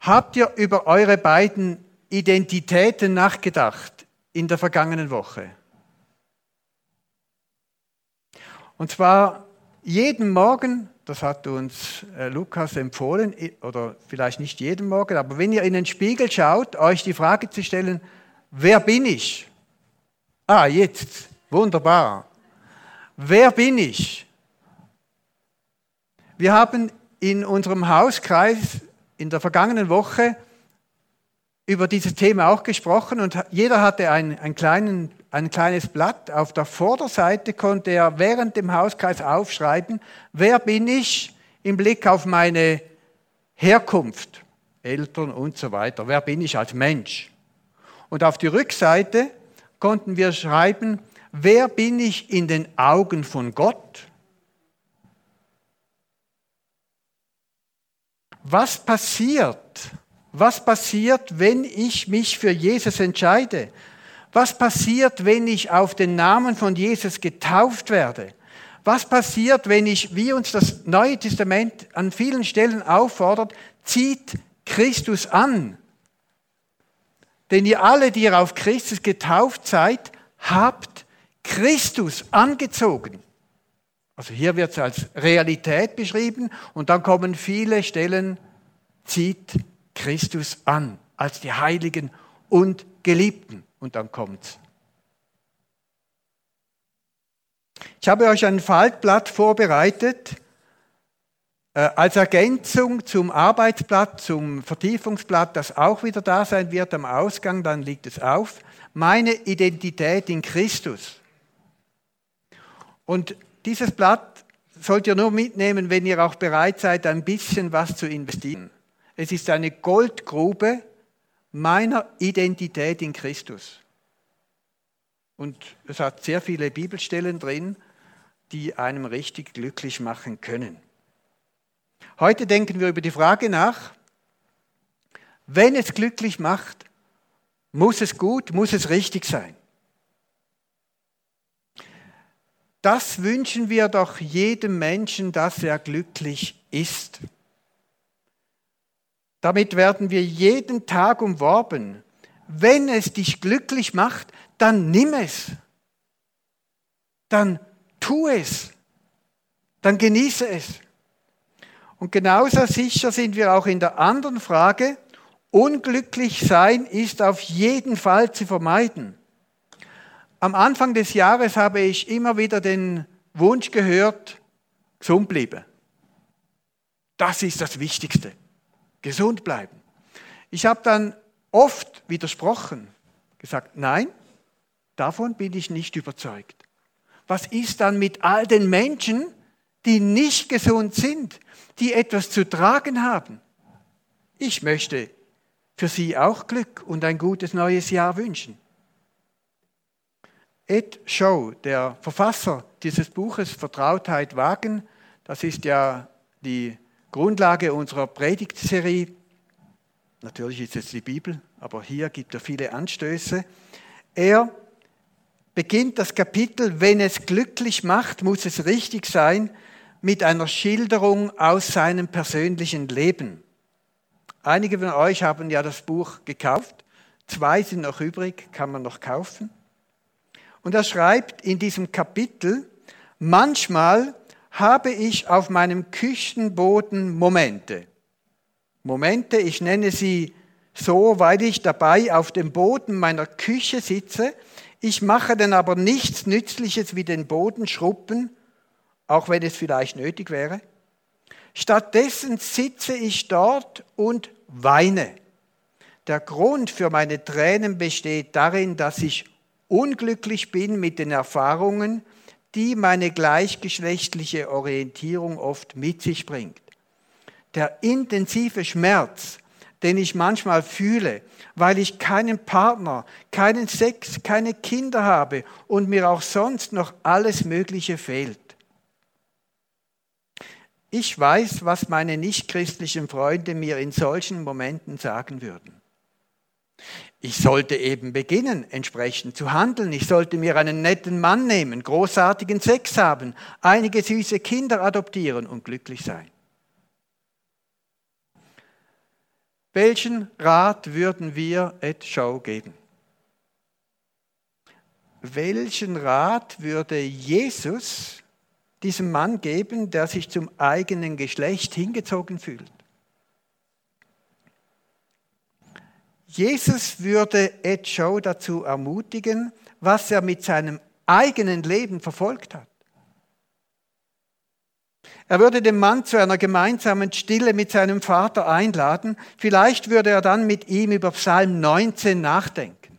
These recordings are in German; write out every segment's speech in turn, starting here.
Habt ihr über eure beiden Identitäten nachgedacht in der vergangenen Woche? Und zwar jeden Morgen, das hat uns Lukas empfohlen, oder vielleicht nicht jeden Morgen, aber wenn ihr in den Spiegel schaut, euch die Frage zu stellen, wer bin ich? Ah, jetzt, wunderbar. Wer bin ich? Wir haben in unserem Hauskreis in der vergangenen Woche über dieses Thema auch gesprochen und jeder hatte ein kleines Blatt. Auf der Vorderseite konnte er während dem Hauskreis aufschreiben, wer bin ich im Blick auf meine Herkunft, Eltern und so weiter. Wer bin ich als Mensch? Und auf die Rückseite konnten wir schreiben, wer bin ich in den Augen von Gott? Was passiert, wenn ich mich für Jesus entscheide? Was passiert, wenn ich auf den Namen von Jesus getauft werde? Was passiert, wenn ich, wie uns das Neue Testament an vielen Stellen auffordert, zieht Christus an? Denn ihr alle, die ihr auf Christus getauft seid, habt Christus angezogen. Also hier wird es als Realität beschrieben und dann kommen viele Stellen, zieht Christus an, als die Heiligen und Geliebten. Und dann kommt's. Ich habe euch ein Faltblatt vorbereitet, als Ergänzung zum Arbeitsblatt, zum Vertiefungsblatt, das auch wieder da sein wird am Ausgang, dann liegt es auf. Meine Identität in Christus. Und dieses Blatt sollt ihr nur mitnehmen, wenn ihr auch bereit seid, ein bisschen was zu investieren. Es ist eine Goldgrube meiner Identität in Christus. Und es hat sehr viele Bibelstellen drin, die einem richtig glücklich machen können. Heute denken wir über die Frage nach, wenn es glücklich macht, muss es gut, muss es richtig sein. Das wünschen wir doch jedem Menschen, dass er glücklich ist. Damit werden wir jeden Tag umworben. Wenn es dich glücklich macht, dann nimm es. Dann tu es. Dann genieße es. Und genauso sicher sind wir auch in der anderen Frage, unglücklich sein ist auf jeden Fall zu vermeiden. Am Anfang des Jahres habe ich immer wieder den Wunsch gehört, gesund bleiben. Das ist das Wichtigste. Gesund bleiben. Ich habe dann oft widersprochen, gesagt, nein, davon bin ich nicht überzeugt. Was ist dann mit all den Menschen, die nicht gesund sind, die etwas zu tragen haben? Ich möchte für sie auch Glück und ein gutes neues Jahr wünschen. Ed Shaw, der Verfasser dieses Buches Vertrautheit wagen, das ist ja die Grundlage unserer Predigtserie. Natürlich ist es die Bibel, aber hier gibt er viele Anstöße. Er beginnt das Kapitel, wenn es glücklich macht, muss es richtig sein, mit einer Schilderung aus seinem persönlichen Leben. Einige von euch haben ja das Buch gekauft. 2 sind noch übrig, kann man noch kaufen. Und er schreibt in diesem Kapitel, manchmal habe ich auf meinem Küchenboden Momente. Momente, ich nenne sie so, weil ich dabei auf dem Boden meiner Küche sitze. Ich mache dann aber nichts Nützliches wie den Boden schrubben, auch wenn es vielleicht nötig wäre. Stattdessen sitze ich dort und weine. Der Grund für meine Tränen besteht darin, dass ich unglücklich bin mit den Erfahrungen, die meine gleichgeschlechtliche Orientierung oft mit sich bringt. Der intensive Schmerz, den ich manchmal fühle, weil ich keinen Partner, keinen Sex, keine Kinder habe und mir auch sonst noch alles Mögliche fehlt. Ich weiß, was meine nichtchristlichen Freunde mir in solchen Momenten sagen würden. Ich sollte eben beginnen, entsprechend zu handeln. Ich sollte mir einen netten Mann nehmen, großartigen Sex haben, einige süße Kinder adoptieren und glücklich sein. Welchen Rat würden wir Ed Shaw geben? Welchen Rat würde Jesus diesem Mann geben, der sich zum eigenen Geschlecht hingezogen fühlt? Jesus würde Ed Shaw dazu ermutigen, was er mit seinem eigenen Leben verfolgt hat. Er würde den Mann zu einer gemeinsamen Stille mit seinem Vater einladen. Vielleicht würde er dann mit ihm über Psalm 19 nachdenken.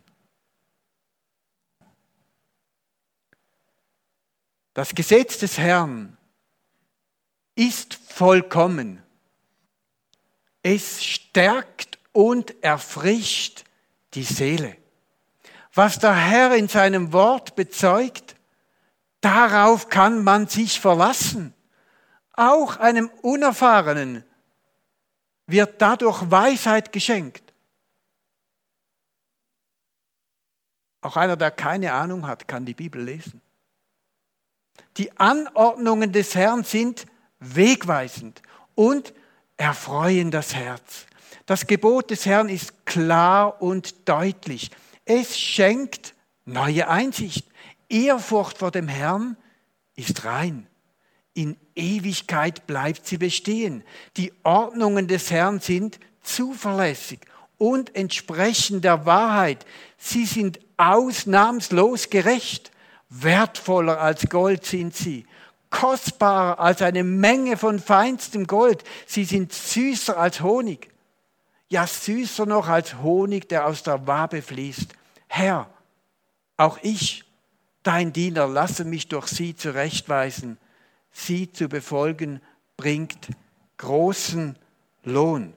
Das Gesetz des Herrn ist vollkommen. Es stärkt und erfrischt die Seele. Was der Herr in seinem Wort bezeugt, darauf kann man sich verlassen. Auch einem Unerfahrenen wird dadurch Weisheit geschenkt. Auch einer, der keine Ahnung hat, kann die Bibel lesen. Die Anordnungen des Herrn sind wegweisend und erfreuen das Herz. Das Gebot des Herrn ist klar und deutlich. Es schenkt neue Einsicht. Ehrfurcht vor dem Herrn ist rein. In Ewigkeit bleibt sie bestehen. Die Ordnungen des Herrn sind zuverlässig und entsprechen der Wahrheit. Sie sind ausnahmslos gerecht. Wertvoller als Gold sind sie. Kostbarer als eine Menge von feinstem Gold. Sie sind süßer als Honig. Ja, süßer noch als Honig, der aus der Wabe fließt. Herr, auch ich, dein Diener, lasse mich durch sie zurechtweisen. Sie zu befolgen, bringt großen Lohn.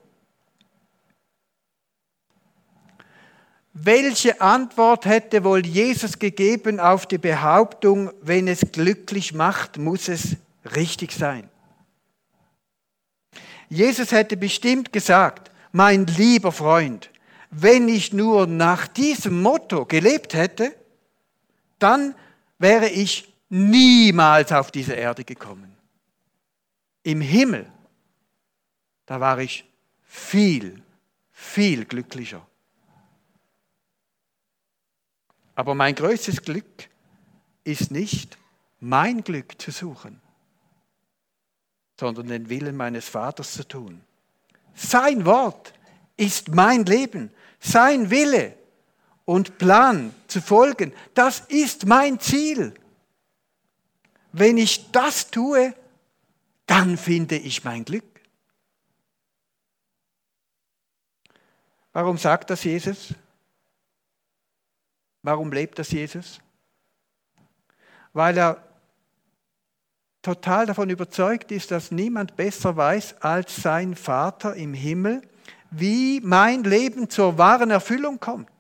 Welche Antwort hätte wohl Jesus gegeben auf die Behauptung, wenn es glücklich macht, muss es richtig sein? Jesus hätte bestimmt gesagt, mein lieber Freund, wenn ich nur nach diesem Motto gelebt hätte, dann wäre ich niemals auf diese Erde gekommen. Im Himmel, da war ich viel, viel glücklicher. Aber mein größtes Glück ist nicht, mein Glück zu suchen, sondern den Willen meines Vaters zu tun. Sein Wort ist mein Leben, sein Wille und Plan zu folgen, das ist mein Ziel. Wenn ich das tue, dann finde ich mein Glück. Warum sagt das Jesus? Warum lebt das Jesus? Weil er total davon überzeugt ist, dass niemand besser weiß als sein Vater im Himmel, wie mein Leben zur wahren Erfüllung kommt.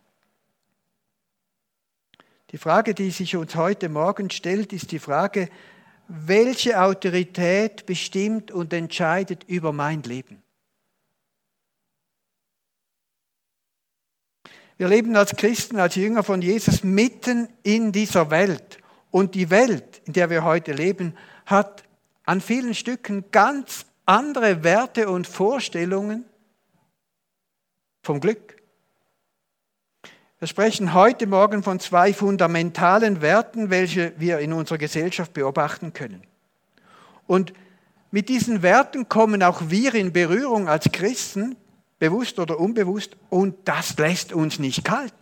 Die Frage, die sich uns heute Morgen stellt, ist die Frage, welche Autorität bestimmt und entscheidet über mein Leben? Wir leben als Christen, als Jünger von Jesus mitten in dieser Welt. Und die Welt, in der wir heute leben, hat an vielen Stücken ganz andere Werte und Vorstellungen vom Glück. Wir sprechen heute Morgen von zwei fundamentalen Werten, welche wir in unserer Gesellschaft beobachten können. Und mit diesen Werten kommen auch wir in Berührung als Christen, bewusst oder unbewusst, und das lässt uns nicht kalt.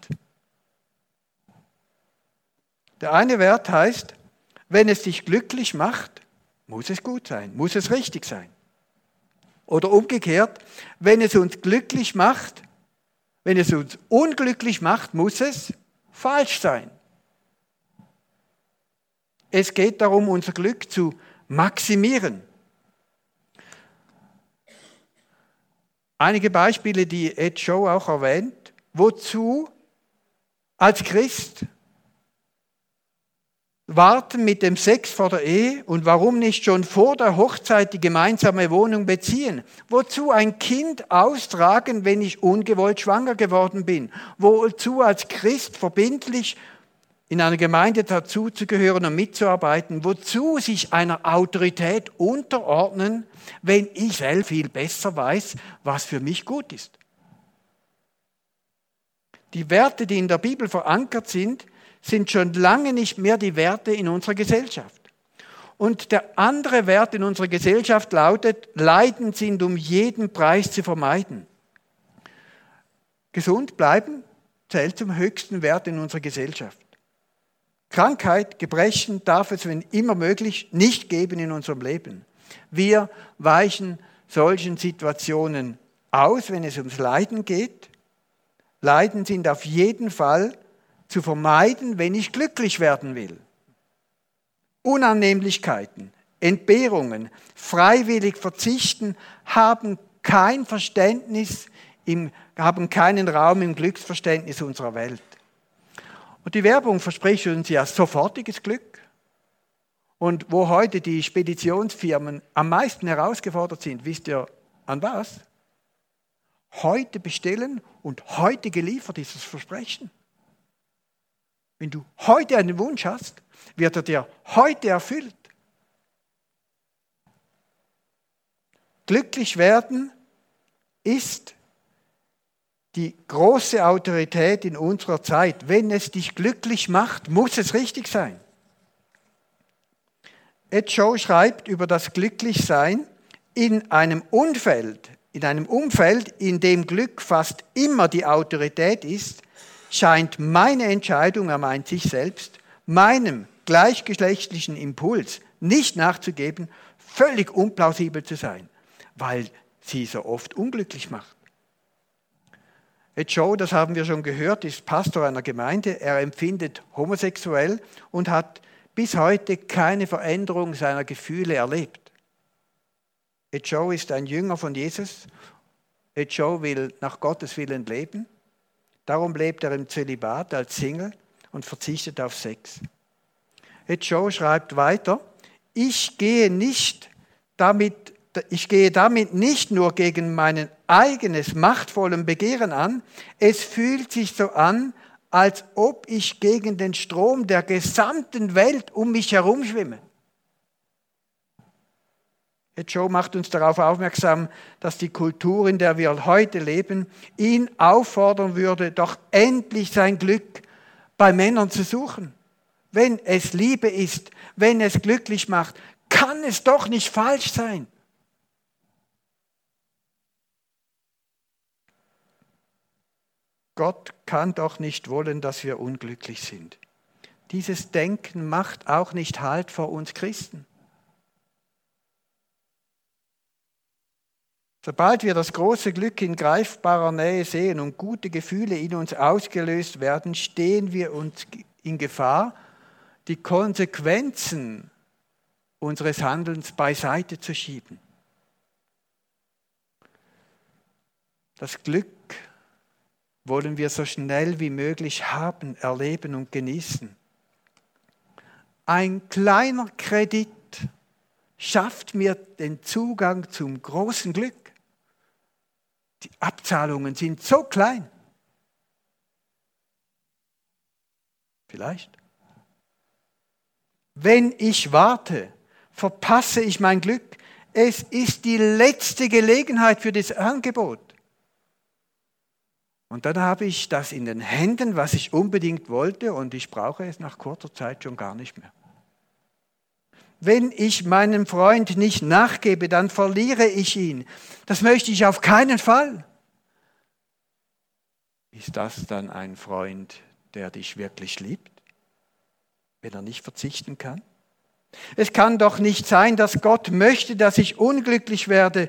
Der eine Wert heißt, wenn es dich glücklich macht, muss es gut sein, muss es richtig sein. Oder umgekehrt, wenn es uns glücklich macht, wenn es uns unglücklich macht, muss es falsch sein. Es geht darum, unser Glück zu maximieren. Einige Beispiele, die Ed Shaw auch erwähnt. Wozu als Christ warten mit dem Sex vor der Ehe und warum nicht schon vor der Hochzeit die gemeinsame Wohnung beziehen? Wozu ein Kind austragen, wenn ich ungewollt schwanger geworden bin? Wozu als Christ verbindlich in einer Gemeinde dazuzugehören und mitzuarbeiten? Wozu sich einer Autorität unterordnen, wenn ich selbst viel besser weiß, was für mich gut ist? Die Werte, die in der Bibel verankert sind, sind schon lange nicht mehr die Werte in unserer Gesellschaft. Und der andere Wert in unserer Gesellschaft lautet, Leiden sind um jeden Preis zu vermeiden. Gesund bleiben zählt zum höchsten Wert in unserer Gesellschaft. Krankheit, Gebrechen darf es, wenn immer möglich, nicht geben in unserem Leben. Wir weichen solchen Situationen aus, wenn es ums Leiden geht. Leiden sind auf jeden Fall zu vermeiden, wenn ich glücklich werden will. Unannehmlichkeiten, Entbehrungen, freiwillig verzichten haben kein Verständnis, haben keinen Raum im Glücksverständnis unserer Welt. Und die Werbung verspricht uns ja sofortiges Glück. Und wo heute die Speditionsfirmen am meisten herausgefordert sind, wisst ihr an was? Heute bestellen und heute geliefert ist das Versprechen. Wenn du heute einen Wunsch hast, wird er dir heute erfüllt. Glücklich werden ist die große Autorität in unserer Zeit. Wenn es dich glücklich macht, muss es richtig sein. Ed Shaw schreibt über das Glücklichsein in einem Umfeld, in dem Glück fast immer die Autorität ist, scheint meine Entscheidung, er meint sich selbst, meinem gleichgeschlechtlichen Impuls nicht nachzugeben, völlig unplausibel zu sein, weil sie so oft unglücklich macht. Ed Shaw, das haben wir schon gehört, ist Pastor einer Gemeinde. Er empfindet homosexuell und hat bis heute keine Veränderung seiner Gefühle erlebt. Ed Shaw ist ein Jünger von Jesus. Ed Shaw will nach Gottes Willen leben. Darum lebt er im Zölibat als Single und verzichtet auf Sex. Ed Shaw schreibt weiter, ich gehe damit nicht nur gegen mein eigenes machtvolles Begehren an, es fühlt sich so an, als ob ich gegen den Strom der gesamten Welt um mich herum schwimme. Ed Shaw macht uns darauf aufmerksam, dass die Kultur, in der wir heute leben, ihn auffordern würde, doch endlich sein Glück bei Männern zu suchen. Wenn es Liebe ist, wenn es glücklich macht, kann es doch nicht falsch sein. Gott kann doch nicht wollen, dass wir unglücklich sind. Dieses Denken macht auch nicht Halt vor uns Christen. Sobald wir das große Glück in greifbarer Nähe sehen und gute Gefühle in uns ausgelöst werden, stehen wir uns in Gefahr, die Konsequenzen unseres Handelns beiseite zu schieben. Das Glück wollen wir so schnell wie möglich haben, erleben und genießen. Ein kleiner Kredit schafft mir den Zugang zum großen Glück. Die Abzahlungen sind so klein. Vielleicht. Wenn ich warte, verpasse ich mein Glück. Es ist die letzte Gelegenheit für das Angebot. Und dann habe ich das in den Händen, was ich unbedingt wollte, und ich brauche es nach kurzer Zeit schon gar nicht mehr. Wenn ich meinem Freund nicht nachgebe, dann verliere ich ihn. Das möchte ich auf keinen Fall. Ist das dann ein Freund, der dich wirklich liebt, wenn er nicht verzichten kann? Es kann doch nicht sein, dass Gott möchte, dass ich unglücklich werde,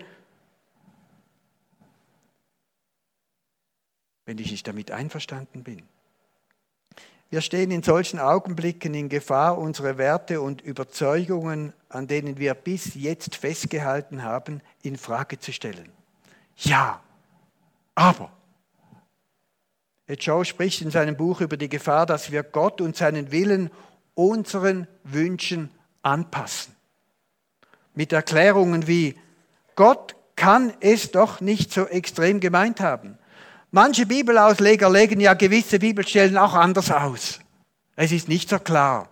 wenn ich nicht damit einverstanden bin. Wir stehen in solchen Augenblicken in Gefahr, unsere Werte und Überzeugungen, an denen wir bis jetzt festgehalten haben, in Frage zu stellen. Ja, aber. Ed Shaw spricht in seinem Buch über die Gefahr, dass wir Gott und seinen Willen unseren Wünschen anpassen. Mit Erklärungen wie, Gott kann es doch nicht so extrem gemeint haben. Manche Bibelausleger legen ja gewisse Bibelstellen auch anders aus. Es ist nicht so klar.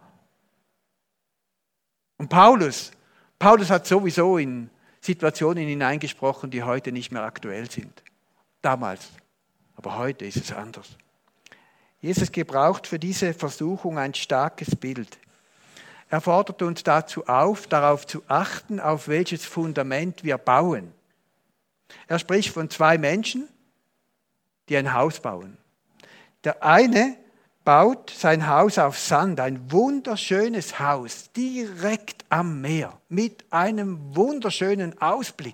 Und Paulus hat sowieso in Situationen hineingesprochen, die heute nicht mehr aktuell sind. Damals. Aber heute ist es anders. Jesus gebraucht für diese Versuchung ein starkes Bild. Er fordert uns dazu auf, darauf zu achten, auf welches Fundament wir bauen. Er spricht von zwei Menschen, die ein Haus bauen. Der eine baut sein Haus auf Sand, ein wunderschönes Haus, direkt am Meer, mit einem wunderschönen Ausblick.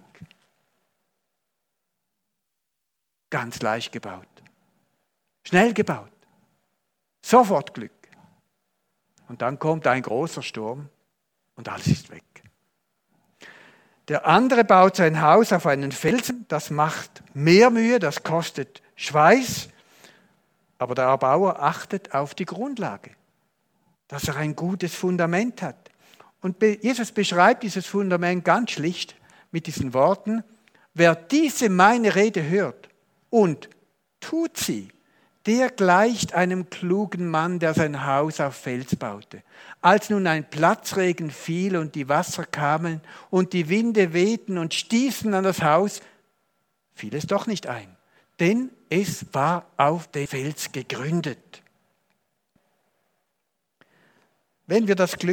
Ganz leicht gebaut, schnell gebaut, sofort Glück. Und dann kommt ein großer Sturm und alles ist weg. Der andere baut sein Haus auf einen Felsen, das macht mehr Mühe, das kostet Schweiß, aber der Erbauer achtet auf die Grundlage, dass er ein gutes Fundament hat. Und Jesus beschreibt dieses Fundament ganz schlicht mit diesen Worten: Wer diese meine Rede hört und tut sie, der gleicht einem klugen Mann, der sein Haus auf Fels baute. Als nun ein Platzregen fiel und die Wasser kamen und die Winde wehten und stießen an das Haus, fiel es doch nicht ein, denn es war auf den Fels gegründet. Wenn wir das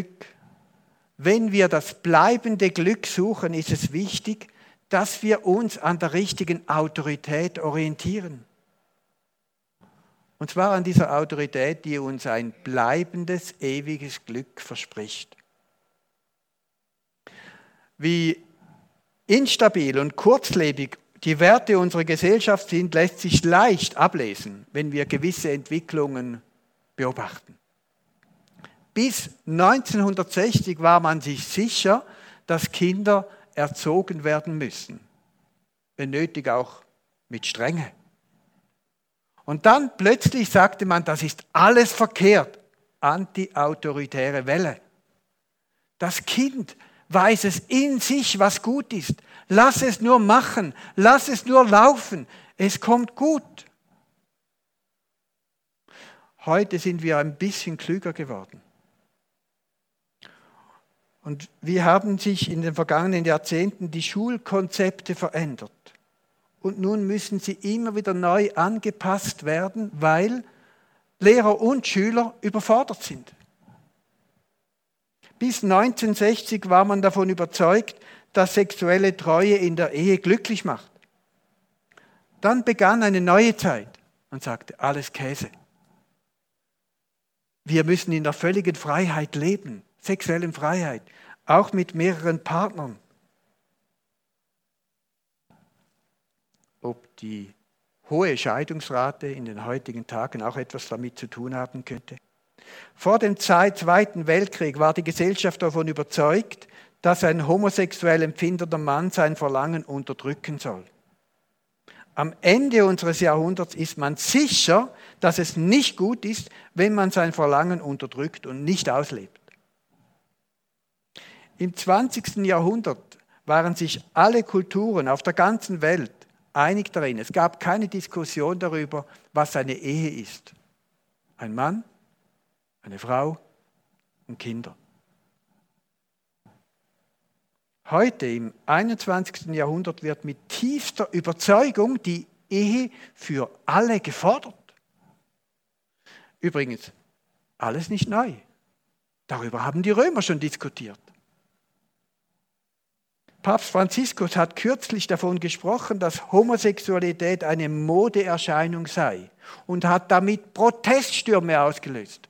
bleibende Glück suchen, ist es wichtig, dass wir uns an der richtigen Autorität orientieren. Und zwar an dieser Autorität, die uns ein bleibendes, ewiges Glück verspricht. Wie instabil und kurzlebig die Werte unserer Gesellschaft sind, lässt sich leicht ablesen, wenn wir gewisse Entwicklungen beobachten. Bis 1960 war man sich sicher, dass Kinder erzogen werden müssen. Wenn nötig auch mit Strenge. Und dann plötzlich sagte man, das ist alles verkehrt. Anti-autoritäre Welle. Das Kind weiß es in sich, was gut ist. Lass es nur machen, lass es nur laufen. Es kommt gut. Heute sind wir ein bisschen klüger geworden. Und wie haben sich in den vergangenen Jahrzehnten die Schulkonzepte verändert? Und nun müssen sie immer wieder neu angepasst werden, weil Lehrer und Schüler überfordert sind. Bis 1960 war man davon überzeugt, dass sexuelle Treue in der Ehe glücklich macht. Dann begann eine neue Zeit und sagte, alles Käse. Wir müssen in der völligen Freiheit leben, sexuellen Freiheit, auch mit mehreren Partnern. Ob die hohe Scheidungsrate in den heutigen Tagen auch etwas damit zu tun haben könnte. Vor dem Zweiten Weltkrieg war die Gesellschaft davon überzeugt, dass ein homosexuell empfindender Mann sein Verlangen unterdrücken soll. Am Ende unseres Jahrhunderts ist man sicher, dass es nicht gut ist, wenn man sein Verlangen unterdrückt und nicht auslebt. Im 20. Jahrhundert waren sich alle Kulturen auf der ganzen Welt einig darin. Es gab keine Diskussion darüber, was eine Ehe ist. Ein Mann, eine Frau und Kinder. Heute im 21. Jahrhundert wird mit tiefster Überzeugung die Ehe für alle gefordert. Übrigens, alles nicht neu. Darüber haben die Römer schon diskutiert. Papst Franziskus hat kürzlich davon gesprochen, dass Homosexualität eine Modeerscheinung sei und hat damit Proteststürme ausgelöst.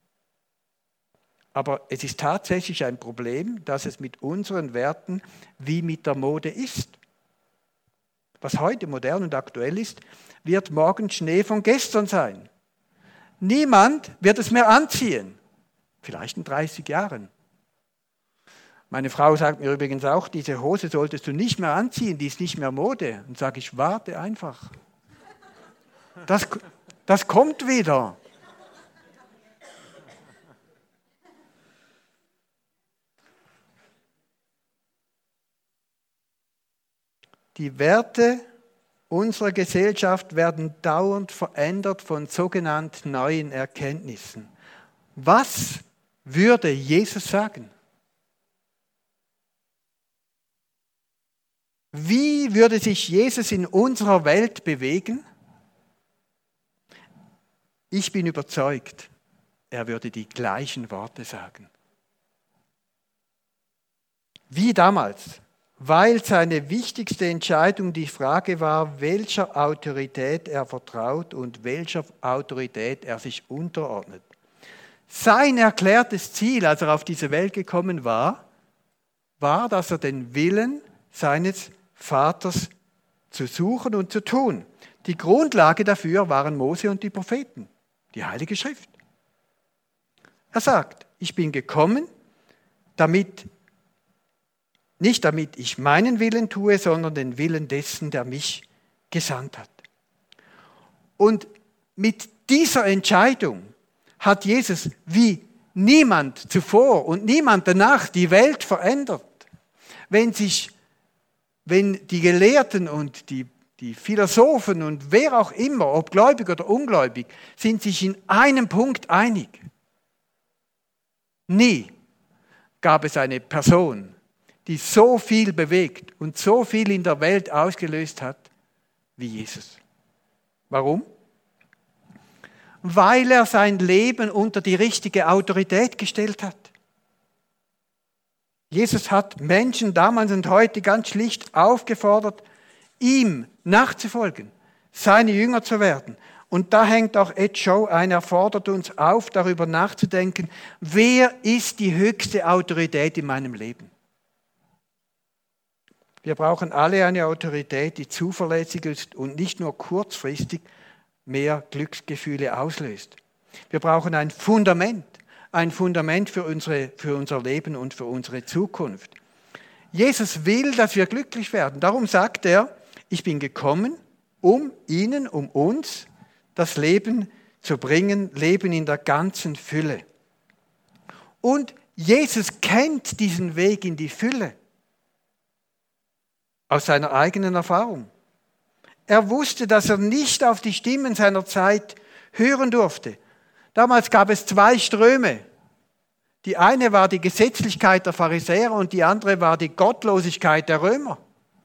Aber es ist tatsächlich ein Problem, dass es mit unseren Werten wie mit der Mode ist. Was heute modern und aktuell ist, wird morgen Schnee von gestern sein. Niemand wird es mehr anziehen. Vielleicht in 30 Jahren. Meine Frau sagt mir übrigens auch, diese Hose solltest du nicht mehr anziehen, die ist nicht mehr Mode. Und sage ich, warte einfach. Das kommt wieder. Die Werte unserer Gesellschaft werden dauernd verändert von sogenannten neuen Erkenntnissen. Was würde Jesus sagen? Wie würde sich Jesus in unserer Welt bewegen? Ich bin überzeugt, er würde die gleichen Worte sagen. Wie damals, weil seine wichtigste Entscheidung die Frage war, welcher Autorität er vertraut und welcher Autorität er sich unterordnet. Sein erklärtes Ziel, als er auf diese Welt gekommen war, dass er den Willen seines Vaters zu suchen und zu tun. Die Grundlage dafür waren Mose und die Propheten, die Heilige Schrift. Er sagt, ich bin gekommen, nicht damit ich meinen Willen tue, sondern den Willen dessen, der mich gesandt hat. Und mit dieser Entscheidung hat Jesus wie niemand zuvor und niemand danach die Welt verändert. Wenn die Gelehrten und die Philosophen und wer auch immer, ob gläubig oder ungläubig, sind sich in einem Punkt einig. Nie gab es eine Person, die so viel bewegt und so viel in der Welt ausgelöst hat wie Jesus. Warum? Weil er sein Leben unter die richtige Autorität gestellt hat. Jesus hat Menschen damals und heute ganz schlicht aufgefordert, ihm nachzufolgen, seine Jünger zu werden. Und da hängt auch Ed Show ein, er fordert uns auf, darüber nachzudenken, wer ist die höchste Autorität in meinem Leben? Wir brauchen alle eine Autorität, die zuverlässig ist und nicht nur kurzfristig mehr Glücksgefühle auslöst. Wir brauchen ein Fundament für unser Leben und für unsere Zukunft. Jesus will, dass wir glücklich werden. Darum sagt er, ich bin gekommen, um uns das Leben zu bringen, Leben in der ganzen Fülle. Und Jesus kennt diesen Weg in die Fülle aus seiner eigenen Erfahrung. Er wusste, dass er nicht auf die Stimmen seiner Zeit hören durfte. Damals gab es 2 Ströme. Die eine war die Gesetzlichkeit der Pharisäer und die andere war die Gottlosigkeit der Römer.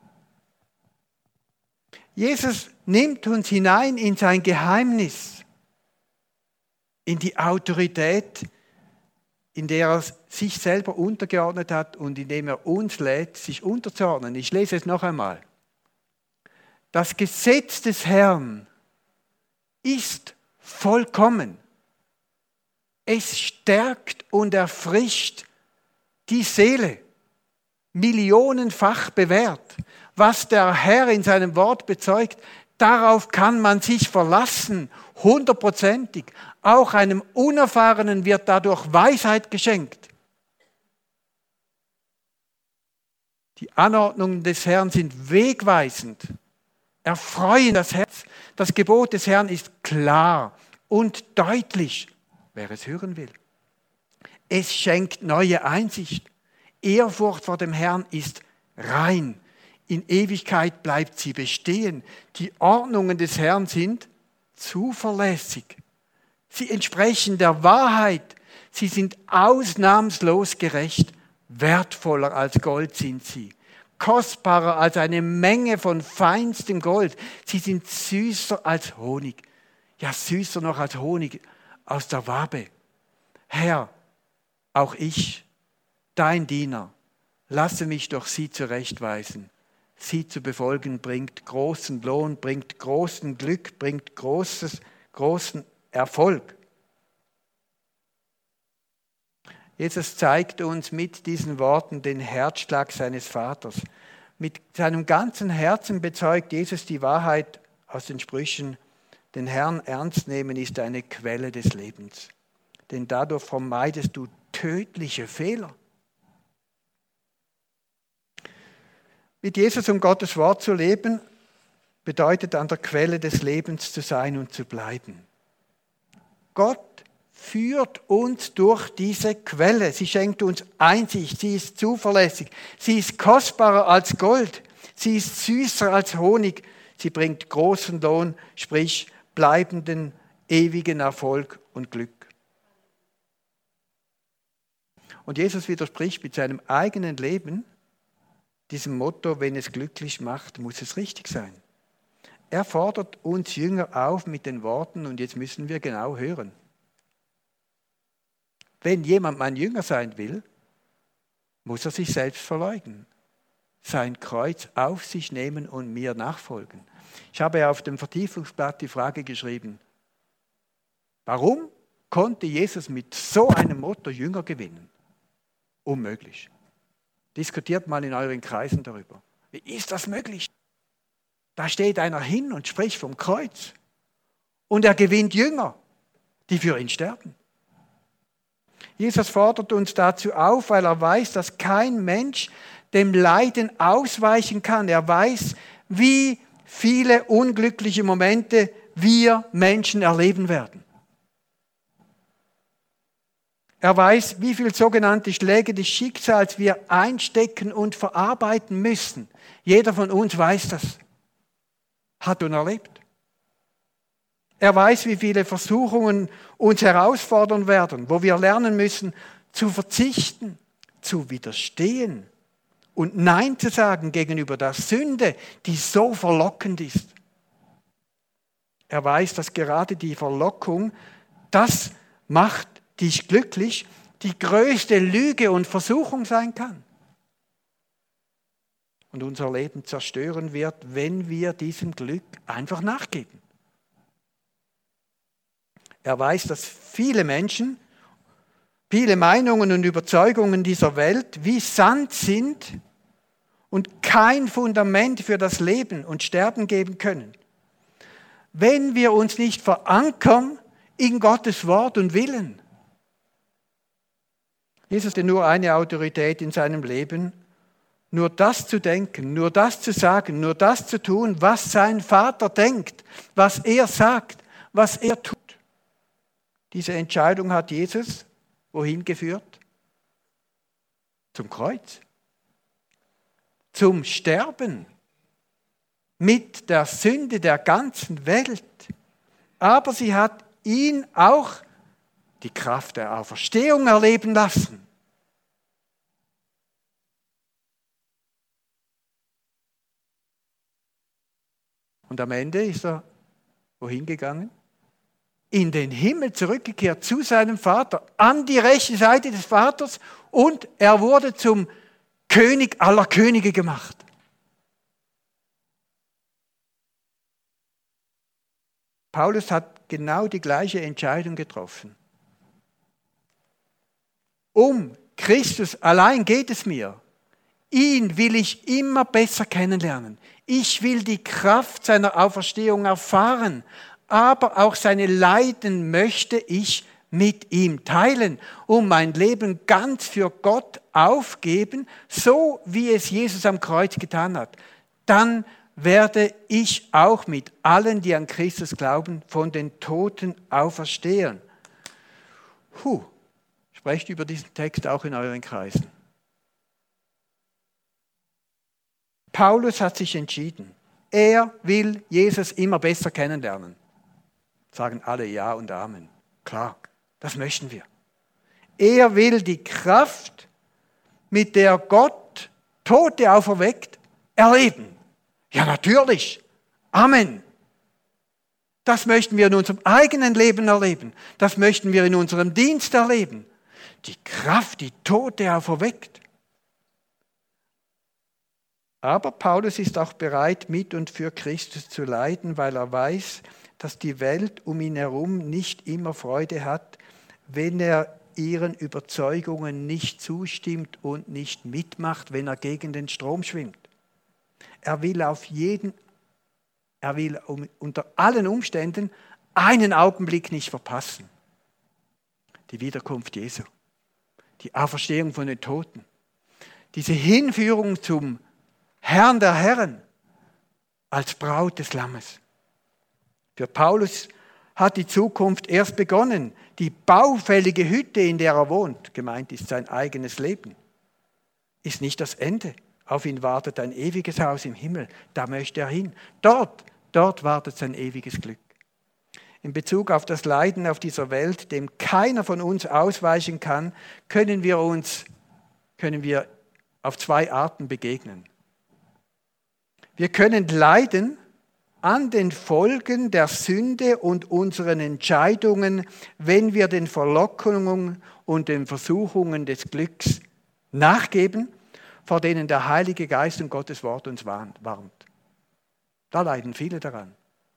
Jesus nimmt uns hinein in sein Geheimnis, in die Autorität, in der er sich selber untergeordnet hat und indem er uns lädt, sich unterzuordnen. Ich lese es noch einmal. Das Gesetz des Herrn ist vollkommen. Es stärkt und erfrischt die Seele, millionenfach bewährt. Was der Herr in seinem Wort bezeugt, darauf kann man sich verlassen, 100%. Auch einem Unerfahrenen wird dadurch Weisheit geschenkt. Die Anordnungen des Herrn sind wegweisend, erfreuen das Herz. Das Gebot des Herrn ist klar und deutlich, wer es hören will. Es schenkt neue Einsicht. Ehrfurcht vor dem Herrn ist rein. In Ewigkeit bleibt sie bestehen. Die Ordnungen des Herrn sind zuverlässig. Sie entsprechen der Wahrheit. Sie sind ausnahmslos gerecht. Wertvoller als Gold sind sie. Kostbarer als eine Menge von feinstem Gold. Sie sind süßer als Honig. Ja, süßer noch als Honig aus der Wabe. Herr, auch ich, dein Diener, lasse mich durch sie zurechtweisen. Sie zu befolgen bringt großen Lohn, bringt großen Glück, bringt großen Erfolg. Jesus zeigt uns mit diesen Worten den Herzschlag seines Vaters. Mit seinem ganzen Herzen bezeugt Jesus die Wahrheit aus den Sprüchen. Den Herrn ernst nehmen ist eine Quelle des Lebens. Denn dadurch vermeidest du tödliche Fehler. Mit Jesus und Gottes Wort zu leben, bedeutet an der Quelle des Lebens zu sein und zu bleiben. Gott führt uns durch diese Quelle. Sie schenkt uns Einsicht, sie ist zuverlässig, sie ist kostbarer als Gold, sie ist süßer als Honig, sie bringt großen Lohn, sprich bleibenden, ewigen Erfolg und Glück. Und Jesus widerspricht mit seinem eigenen Leben diesem Motto, wenn es glücklich macht, muss es richtig sein. Er fordert uns Jünger auf mit den Worten, und jetzt müssen wir genau hören. Wenn jemand mein Jünger sein will, muss er sich selbst verleugnen, sein Kreuz auf sich nehmen und mir nachfolgen. Ich habe auf dem Vertiefungsblatt die Frage geschrieben, warum konnte Jesus mit so einem Motto Jünger gewinnen? Unmöglich. Diskutiert mal in euren Kreisen darüber. Wie ist das möglich? Da steht einer hin und spricht vom Kreuz. Und er gewinnt Jünger, die für ihn sterben. Jesus fordert uns dazu auf, weil er weiß, dass kein Mensch dem Leiden ausweichen kann. Er weiß, wie viele unglückliche Momente wir Menschen erleben werden. Er weiß, wie viele sogenannte Schläge des Schicksals wir einstecken und verarbeiten müssen. Jeder von uns weiß das, hat und erlebt. Er weiß, wie viele Versuchungen uns herausfordern werden, wo wir lernen müssen, zu verzichten, zu widerstehen und Nein zu sagen gegenüber der Sünde, die so verlockend ist. Er weiß, dass gerade die Verlockung, das macht dich glücklich, die größte Lüge und Versuchung sein kann. Und unser Leben zerstören wird, wenn wir diesem Glück einfach nachgeben. Er weiß, dass viele Menschen, viele Meinungen und Überzeugungen dieser Welt wie Sand sind und kein Fundament für das Leben und Sterben geben können. Wenn wir uns nicht verankern in Gottes Wort und Willen. Jesus hatte nur eine Autorität in seinem Leben, nur das zu denken, nur das zu sagen, nur das zu tun, was sein Vater denkt, was er sagt, was er tut. Diese Entscheidung hat Jesus wohin geführt? Zum Kreuz. Zum Sterben. Mit der Sünde der ganzen Welt. Aber sie hat ihn auch die Kraft der Auferstehung erleben lassen. Und am Ende ist er wohin gegangen? In den Himmel zurückgekehrt zu seinem Vater, an die rechte Seite des Vaters, und er wurde zum König aller Könige gemacht. Paulus hat genau die gleiche Entscheidung getroffen. Um Christus allein geht es mir. Ihn will ich immer besser kennenlernen. Ich will die Kraft seiner Auferstehung erfahren, aber auch seine Leiden möchte ich mit ihm teilen und mein Leben ganz für Gott aufgeben, so wie es Jesus am Kreuz getan hat. Dann werde ich auch mit allen, die an Christus glauben, von den Toten auferstehen. Sprecht über diesen Text auch in euren Kreisen. Paulus hat sich entschieden. Er will Jesus immer besser kennenlernen. Sagen alle Ja und Amen. Klar, das möchten wir. Er will die Kraft, mit der Gott Tote auferweckt, erleben. Ja, natürlich. Amen. Das möchten wir in unserem eigenen Leben erleben. Das möchten wir in unserem Dienst erleben. Die Kraft, die Tote auferweckt. Aber Paulus ist auch bereit, mit und für Christus zu leiden, weil er weiß, dass die Welt um ihn herum nicht immer Freude hat, wenn er ihren Überzeugungen nicht zustimmt und nicht mitmacht, wenn er gegen den Strom schwimmt. Er will unter allen Umständen einen Augenblick nicht verpassen. Die Wiederkunft Jesu, die Auferstehung von den Toten, diese Hinführung zum Herrn der Herren als Braut des Lammes. Für Paulus hat die Zukunft erst begonnen. Die baufällige Hütte, in der er wohnt, gemeint ist sein eigenes Leben, ist nicht das Ende. Auf ihn wartet ein ewiges Haus im Himmel. Da möchte er hin. Dort wartet sein ewiges Glück. In Bezug auf das Leiden auf dieser Welt, dem keiner von uns ausweichen kann, können wir auf zwei Arten begegnen. Wir können leiden an den Folgen der Sünde und unseren Entscheidungen, wenn wir den Verlockungen und den Versuchungen des Glücks nachgeben, vor denen der Heilige Geist und Gottes Wort uns warnt. Da leiden viele daran.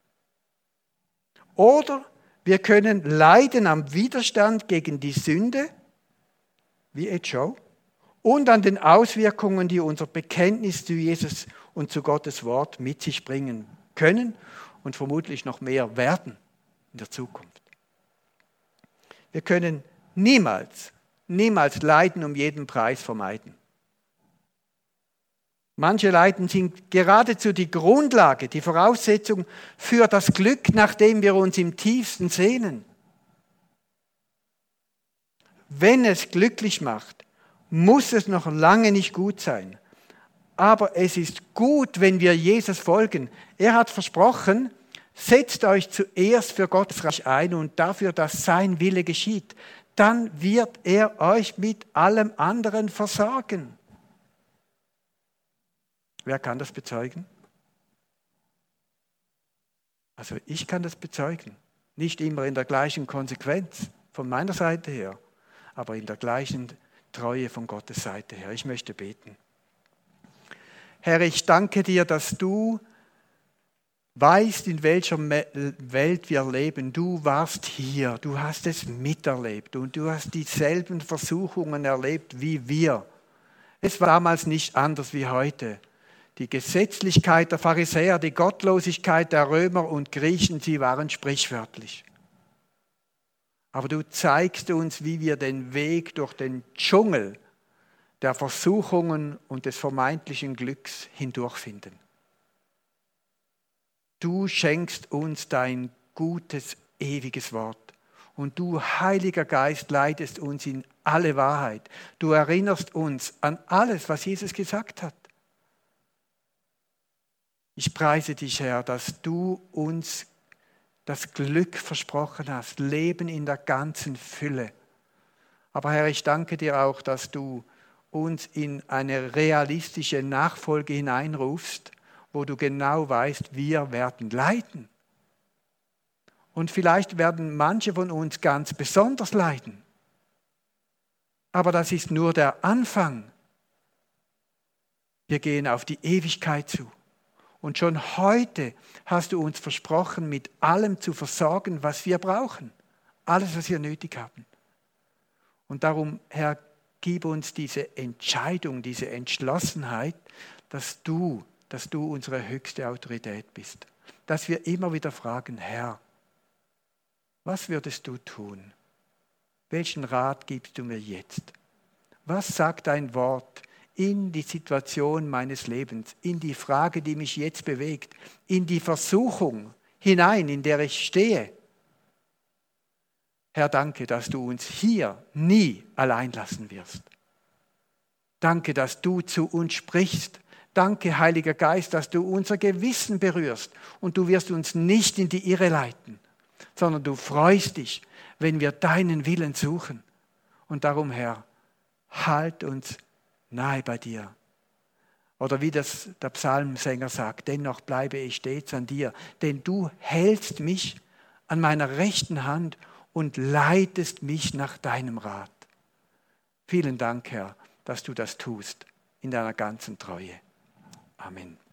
Oder wir können leiden am Widerstand gegen die Sünde, wie Ed Show, und an den Auswirkungen, die unser Bekenntnis zu Jesus und zu Gottes Wort mit sich bringen können und vermutlich noch mehr werden in der Zukunft. Wir können niemals Leiden um jeden Preis vermeiden. Manche Leiden sind geradezu die Grundlage, die Voraussetzung für das Glück, nach dem wir uns im tiefsten sehnen. Wenn es glücklich macht, muss es noch lange nicht gut sein. Aber es ist gut, wenn wir Jesus folgen. Er hat versprochen, setzt euch zuerst für Gottes Reich ein und dafür, dass sein Wille geschieht. Dann wird er euch mit allem anderen versorgen. Wer kann das bezeugen? Also ich kann das bezeugen. Nicht immer in der gleichen Konsequenz von meiner Seite her, aber in der gleichen Treue von Gottes Seite her. Ich möchte beten. Herr, ich danke dir, dass du weißt, in welcher Welt wir leben. Du warst hier, du hast es miterlebt und du hast dieselben Versuchungen erlebt wie wir. Es war damals nicht anders wie heute. Die Gesetzlichkeit der Pharisäer, die Gottlosigkeit der Römer und Griechen, sie waren sprichwörtlich. Aber du zeigst uns, wie wir den Weg durch den Dschungel der Versuchungen und des vermeintlichen Glücks hindurchfinden. Du schenkst uns dein gutes, ewiges Wort. Und du, Heiliger Geist, leitest uns in alle Wahrheit. Du erinnerst uns an alles, was Jesus gesagt hat. Ich preise dich, Herr, dass du uns das Glück versprochen hast, Leben in der ganzen Fülle. Aber Herr, ich danke dir auch, dass du uns in eine realistische Nachfolge hineinrufst, wo du genau weißt, wir werden leiden. Und vielleicht werden manche von uns ganz besonders leiden. Aber das ist nur der Anfang. Wir gehen auf die Ewigkeit zu. Und schon heute hast du uns versprochen, mit allem zu versorgen, was wir brauchen. Alles, was wir nötig haben. Und darum, Herr, gib uns diese Entscheidung, diese Entschlossenheit, dass du unsere höchste Autorität bist. Dass wir immer wieder fragen, Herr, was würdest du tun? Welchen Rat gibst du mir jetzt? Was sagt dein Wort in die Situation meines Lebens, in die Frage, die mich jetzt bewegt, in die Versuchung hinein, in der ich stehe? Herr, danke, dass du uns hier nie allein lassen wirst. Danke, dass du zu uns sprichst. Danke, Heiliger Geist, dass du unser Gewissen berührst und du wirst uns nicht in die Irre leiten, sondern du freust dich, wenn wir deinen Willen suchen. Und darum, Herr, halt uns nahe bei dir. Oder wie das der Psalmsänger sagt, dennoch bleibe ich stets an dir, denn du hältst mich an meiner rechten Hand und leitest mich nach deinem Rat. Vielen Dank, Herr, dass du das tust in deiner ganzen Treue. Amen.